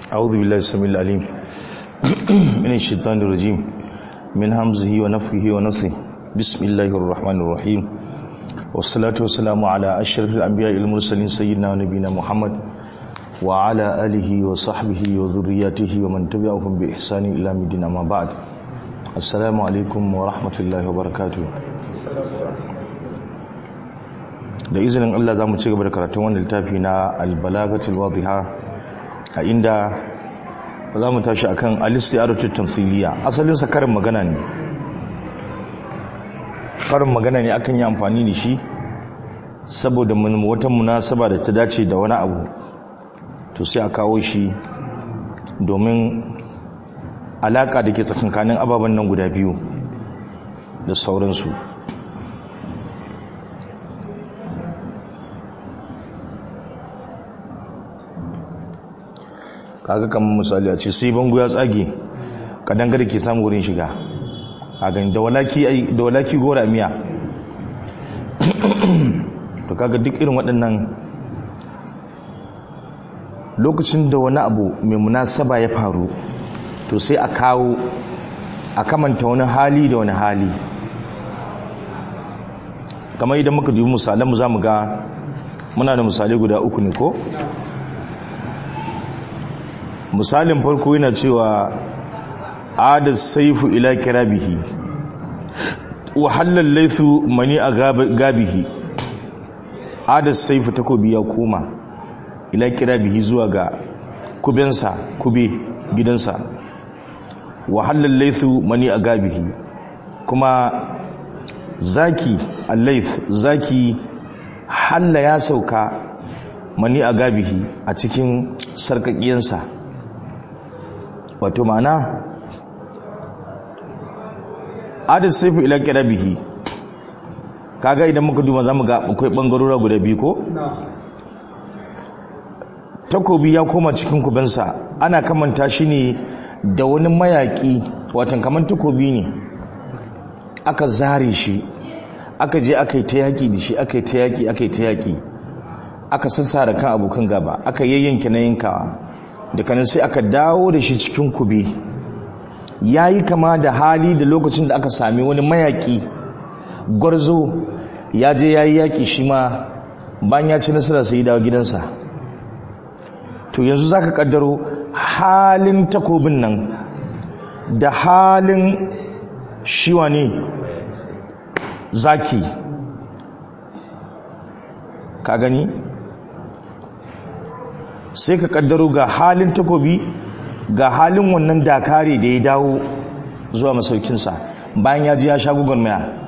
أعوذ بالله السميع العليم من الشيطان الرجيم من همزه ونفخه ونفثه بسم الله الرحمن الرحيم والصلاة والسلام على أشرف الأنبياء المرسلين سيدنا ونبينا محمد وعلى آله وصحبه وذرياته ومن تبعهم بإحسان إلى مدينة ما بعد. السلام عليكم ورحمة الله وبركاته. da izinin Allah za mu ci gaba da karatun wannan littafi na al-balagatul wadiha a inda za mu tashi akan al-isti'aratu tamthiliya. asalin sa karin magana ne akan yi amfani da shi saboda wata munasaba da ta dace da wani abu, to sai a kawo shi domin alaka da ke tsakankanin ababen nan guda biyu da sauransu. kaga kamar misali a ce sai bango ya tsage kadangare ke samu wurin shiga a gani da walaki gora miya to kaga duk irin waɗannan lokacin da wani abu mai munasaba ya faru to sai a kawo a kamanta wani hali da wani hali. kamar idan muka dubi misalan mu za mu ga muna da misalai guda uku ne ko? misalin farko yana cewa adas saifu ila kirabihi wa halal laythu mani a gabihi. adas saifu takobi ya koma ila kirabihi zuwa ga kube gidansa. wa halal laythu mani a gabihi, kuma zaki al-layth zaki halla ya sauka mani a gabihi a cikin sarkakiyansa. wato ma'ana adis saifu ila kirabihi, kaga idan muka duba zamu ga akwai bangarora guda biyu ko? takobi ya koma cikin kubansa, ana kamanta shi ne da wani mayaki, watan kaman takobi ne aka zare shi, aka je aka yi ta yaki da shi, aka yi ta yaki aka sassara kan abokan gaba, aka yayyanke na yankawa, da kanan sai aka dawo da shi cikin kube. ya yi kama da hali da lokacin da aka sami wani mayaki gwarzo ya je ya yi yaƙi shi ma bayan ya ci nasara sai dawo gidansa. to yanzu za ka ƙaddaro halin takobin nan da halin shiwa ne zaki, ka gani? sai ka kaddaro ga halin takobi ga halin wannan dakare da ya dawo zuwa masaukinsa bayan ya ji ya sha maya.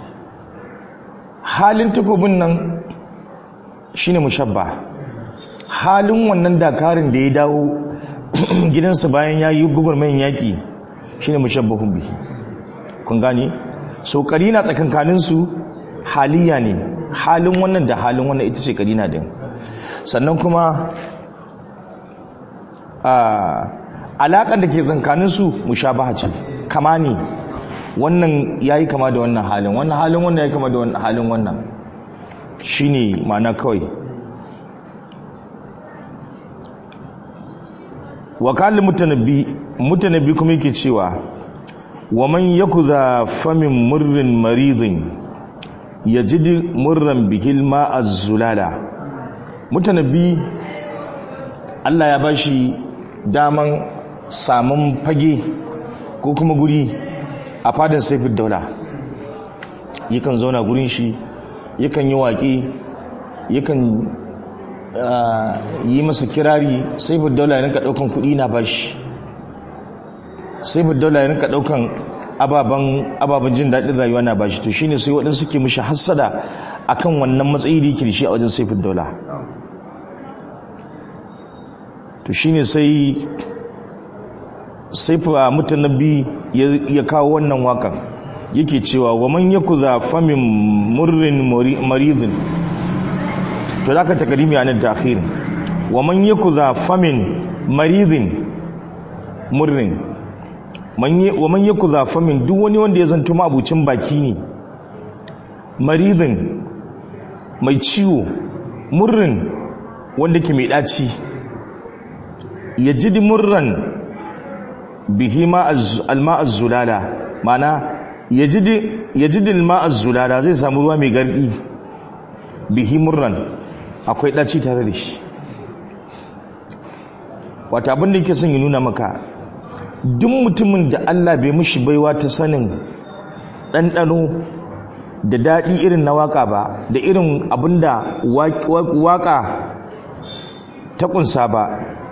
halin takobin nan shine mushabba, halin wannan dakarin da ya dawo gidansa bayan ya yi mayan yaki shine mushabbahun bihi. kun gane? so karina tsakankaninsu haliya ne, halin wannan da halin wannan ita ce karina din. sannan kuma alaƙar da ke tsankaninsu mushabaha ce, kama ne, wannan ya yi kama da wannan halin wannan ya yi kama da wannan halin wannan, shi ne ma'ana kawai. wakalin mutanabbi kuma yake cewa wa man yakuza famin murrin maridin ya jidi murran bihil ma'az zulala. mutanabbi Allah ya bashi daman samun fage ko kuma guri a fadin saifin daula, yakan zauna gurin shi, yakan yi waƙe, yakan yi masa kirari. saifin daula ya rinka ɗaukan kuɗi na bashi, saifin daula ya rinka ɗaukan ababen jin daɗin rayuwa na bashi. to shine sai waɗansu suke mishi hassada akan wannan matsayi da yake da shi a wajen saifin daula. to shine sai fa mutanabbi ya kawo wannan wakan, yake cewa wa man yakuza famin murrin maridin. to zaka takrimi anan ta'khir. wa man yakuza famin maridin murrin, wa man yakuza famin, duk wani wanda ya zanto mabucin baki ne, maridin mai ciwo, murrin wanda ke mai daci. yajid murran bihi alma az-zulala, mana yajid alma az-zulala zai samu ruwa mai gardi bihi murran akwai daci tare da shi. Wata abin da yake son ya nuna maka duk mutumin da Allah bai mishi baiwa ta sanin ɗanɗano da daɗi irin na waka ba, da irin abin da waka ta ƙunsa ba,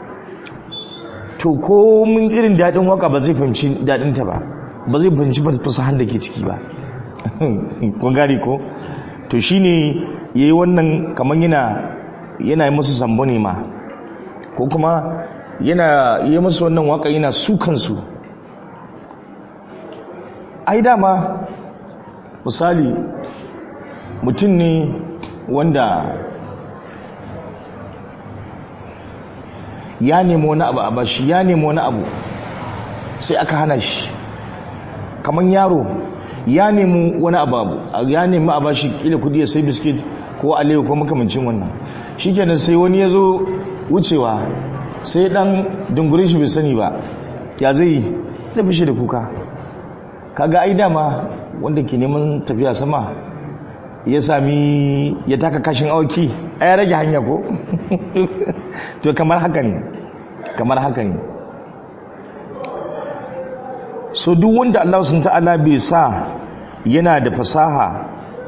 to komin irin daɗin waka ba zai fahimci daɗinta ba, ba zai fahimci fasahan da ke ciki ba. Kun gari ko? To shi ne ya yi wannan kamar yana yi musu zambo ne ma, ko kuma yana yi musu wannan waka yana su kansu. Ai dama misali mutum ne wanda ya nemi wani abu a bashi, ya nemi wani abu sai aka hana shi, kamar yaro ya nemi wani abu, ya nemi a bashi kila kudi ya sai biskit ko alewa ko makamancin wannan, shikenan sai wani ya zo wucewa sai dan dungurin shi bai sani ba, ya zai fishe da kuka. Kaga ai dama wanda ke neman tafiya sama ya taka kashin awaki ya rage hanya ko? To kamar haka ne so duk wanda Allah subhanahu ta'ala bai sa yana da fasaha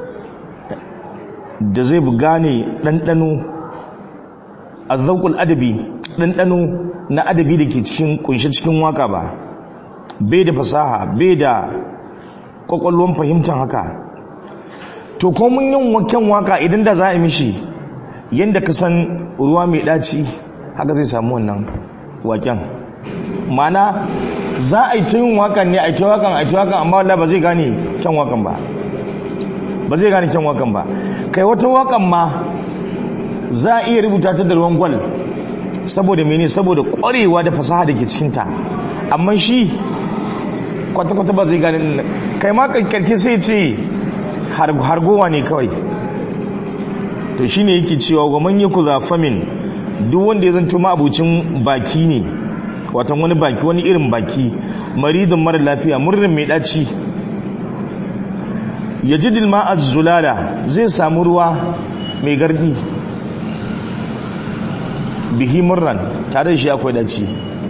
da zai gane ɗanɗano azzauqul adabi, ɗanɗano na adabi da ke kunshe cikin waka ba, bai da fasaha, bai da kwakwalwan fahimtar haka, to ko mun yin waken waka idan da za a mishi yadda ka san ruwa mai ɗaci haka zai samu wannan waken. Mana za a yi ta yin wakan ne, a yi ta wakan amma wallah ba zai gane kyan wakan ba, kai wata wakan ma za a iya rubuta ta da ruwan gwal saboda mene, saboda ƙwarewa da fasaha da ke cikinta, amma shi kwata-kwata ba zai gane, kai ma karki sai ce hargowa ne kawai. To shi ne yake cewa wa man yaku zafamin, duk wanda ya zanto ma'abucin baki ne, watan wani irin baki, maridun mara lafiya, murnin mai ɗaci, ya ji dilma a zulala zai samu ruwa mai gardi bihi murran tare da shi akwai ɗaci.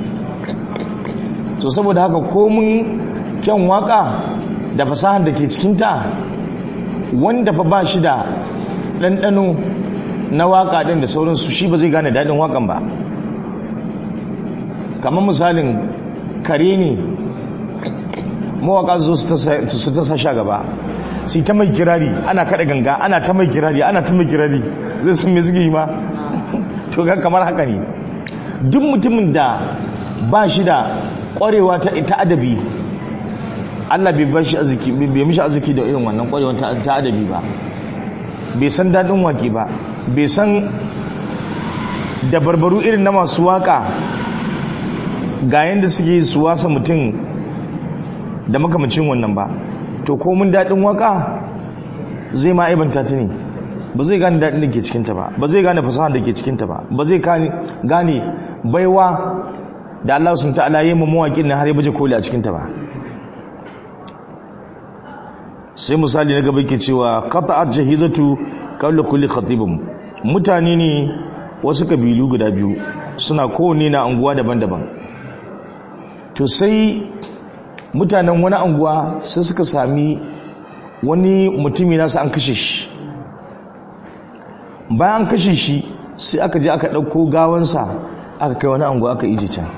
To saboda haka komin kyan waka da fasahar da ke cikinta, wanda fa ba shi da ɗanɗano na waka ɗin da sauransu, shi ba zai gane daɗin wakan ba. Kamar misalin kare ne mawaka su ta sa sha gaba, su ta mai kirari, ana kaɗa ganga, ana ta mai kirari zai sun mai suke yi ma. To kamar haka ne duk mutumin da ba shi da ƙwarewa ta adabi, Allah bai mishi arziki da irin wannan ƙwarewa ta adabi ba, bai san daɗin waƙe ba, bai san da barbaru irin na masu waƙa ga yadda suke su wasa mutum da makamacin wannan ba, to komin daɗin waƙa zai ma aibanta ta ne, ba zai gane daɗin da ke cikinta ba, ba zai gane fasaha da ke cikinta ba, ba zai gane baiwa da Allah sun ta'ala yi mawaƙin na har ya baje koli a cikinta ba. Sai misali na gaba ke cewa qata'at jahizatu qawla kulli khatibin, mutane ne wasu kabilu guda biyu suna kowane na anguwa daban-daban, to sai mutanen wani anguwa sai suka sami wani mutumi nasu an kashe shi. Bayan an kashe shi sai aka je aka ɗauko gawansa aka kai wani anguwa aka ije can.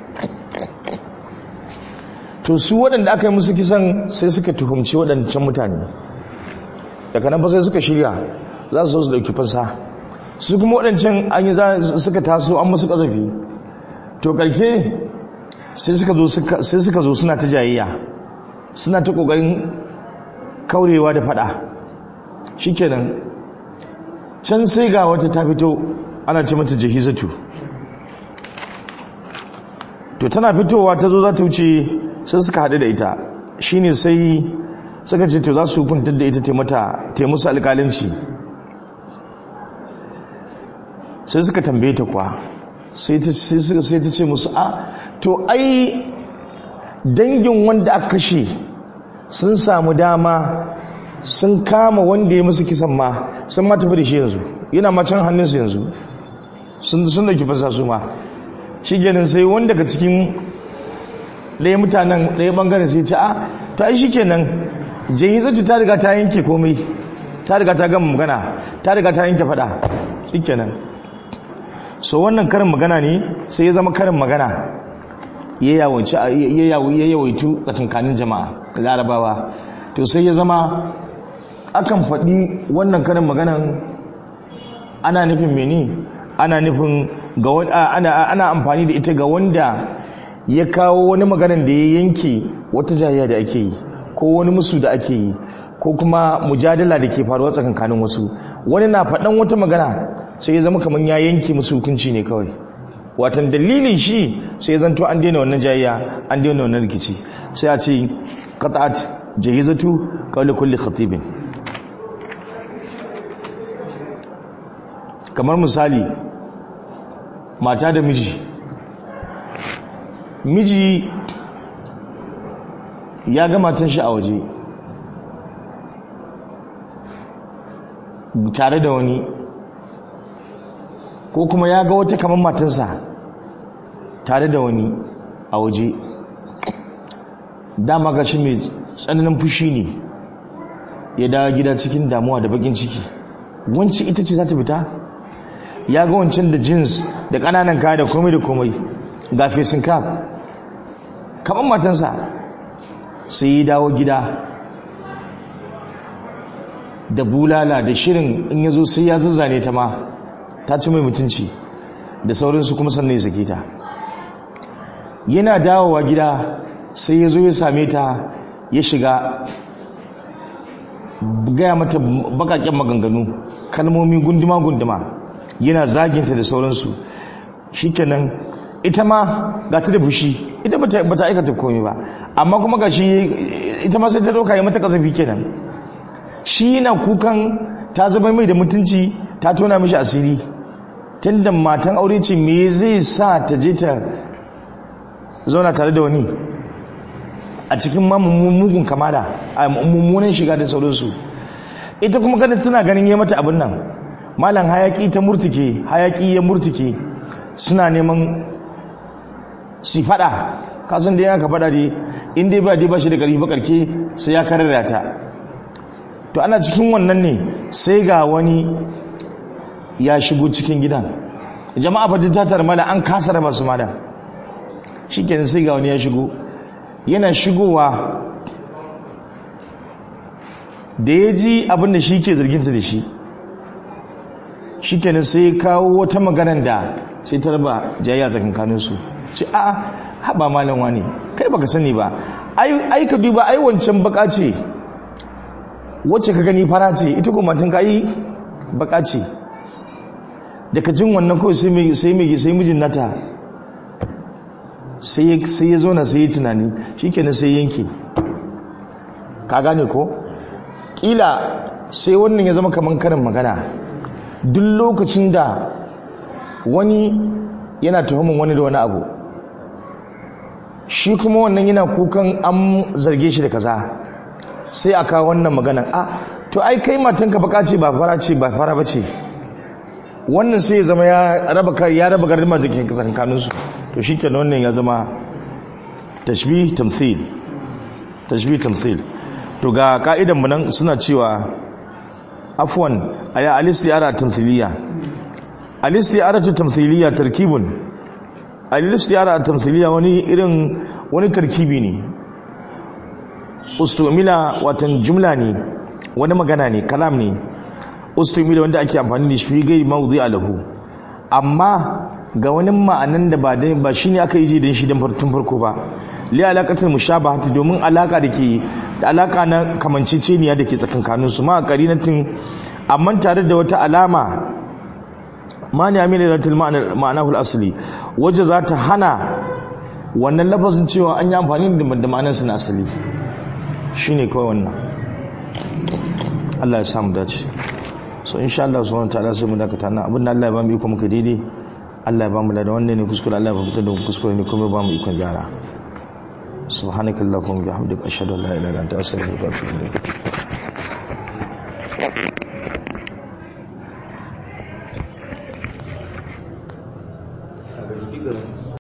To su waɗanda aka yi musu kisan sai suka tuhumci waɗancan mutane, daga nan fa sai suka shirya za su zo su ɗauki fansa, su kuma waɗancan an yi suka taso an musu ƙazafi, to ƙarke sai suka zo suna ta jayayya, suna ta ƙoƙarin kaurewa da faɗa. Shikenan can sai ga wata ta fito ana ce mata jahizatu, to tana fitowa ta zo za ta wuce sai suka haɗu da ita, shine sai suka ce to za su hukuntar da ita ta musu alƙalinci. Sai suka tambaye ta kwa sai ta ce musu to ai dangin wanda aka kashe sun samu dama sun kama wanda ya musu kisan ma sun ma tafi da shi yanzu yana macen hannunsu yanzu sun dauki fasa su ma shi kenan sai wanda ka cikin ɗaya mutanen ɗaya ɓangaren sai ce to ai shi kenan jahizatu ta riga ta yanke komai ta riga ta gama magana ta riga ta yanke faɗa shi kenan so wannan karin magana ne sai ya zama karin magana ya yawaitu tsakankanin jama'a larabawa to sai ya zama akan faɗi wannan karin maganan ana nufin mene ana nufin ana amfani da ita ga wanda ya kawo wani maganan da ya yanke wata jayayya da ake yi ko wani musu da ake yi ko kuma mujadala da ke faruwa tsakankanin wasu wani na faɗan wata magana sai ya zama kamar ya yanke musu hukunci ne kawai watan dalilin shi sai ya zanto an daina wannan jayayya an daina wannan rikici sai a ce qat'at jahizatu qawli kulli khatibin. Kamar misali mata da miji ya ga matan shi a waje tare da wani ko kuma ya ga wata kamar matansa tare da wani a waje dama ga shi mai tsananin fushi ne ya dawo gida cikin damuwa da bakin ciki wancan ita ce za ta fita ya ga wancan da jeans da ƙananan kaya da komai da komai ga fesin cap kamar matansa sai ya dawo gida da bulala da shirin in ya zo sai ya zazzane ta ma ta ci mai mutunci da saurinsu kuma sannan ya sake ta yana dawowa gida sai ya zo ya same ta ya shiga gaya mata bakaken maganganu kalmomi gunduma-gunduma yana zaginta da sauransu shikenan ita ma ga ta da fushi ita bata aikata komai ba amma kuma ga shi ita ma sai ta doka ya mata kasafi kenan shi yana kukan ta zama mai da mutunci ta tona mishi asiri tunda matan aure ce me zai sa ta je ta zauna tare da wani a cikin ma mugun kamada a mummunan shiga da sauransu ita kuma kada tana ganin ya mata abin nan malam hayaki ya murtuke suna neman si fada kasan da yanka fada dai in dai ba shi da karfi ba karke sai ya karara ta to ana cikin wannan ne sai ga wani ya shigo cikin gidan jama'a fa ta tarmala an kasa raba su mada shikenan sai ga wani ya shigo yana shigowa da ya ji abin da shi ke zarginta da shi shikenan sai kawo wata maganar da sai ta raba jayayya tsakankaninsu ce haɓa malam wani kai baka sani ba ai ka duba ai wancan baka ce wacce ka gani fara ce ita kuma matan ka yi baka ce daga jin wannan kawai sai mijin nata sai ya zauna sai ya tunani shikenan sai yanke ka gane ko kila sai wannan ya zama kaman karin magana duk lokacin da wani yana tuhumin wani da wani abu shi kuma wannan yana kukan an zarge shi da kaza sai aka wannan maganan to ai kai matanka baka ce ba fara ba ce wannan sai ya zama ya raba gardama jikin kanunsu to shi kenan wannan ya zama tashbih tamthil to ga ka'idan mu nan suna cewa afwan aya al-istiyara tamthiliya al-istiyara tamthiliya tarkibun al-istiyara tamthiliya wani tarkibi ne ustumila watan jumla ne wani magana ne kalam ne ustumila wanda ake amfani da shi gai mawdi'a lahu amma ga wani ma'anan da ba shine aka yi don shi don farko ba li alaqatul mushabahati domin alaka da alaka na kamanceceniya dake tsakankanin su ma qarinatin amma tare da wata alama mani amilatul ma'anahu al-asli waje za ta hana wannan lafazin cewa an yi amfani da ma'anar sa na asali shine kawai wannan Allah ya samu dace so insha Allah subhanahu wa ta'ala sai mu dakata nan abinda Allah ya ba mu iko muka daidai Allah ya ba mu da wannan ne kuskure Allah ya fitar da kuskure ne kuma ba mu ikon gyara subhanakallahumma wa bihamdika ashhadu an la ilaha illa anta astaghfiruka wa atubu ilayk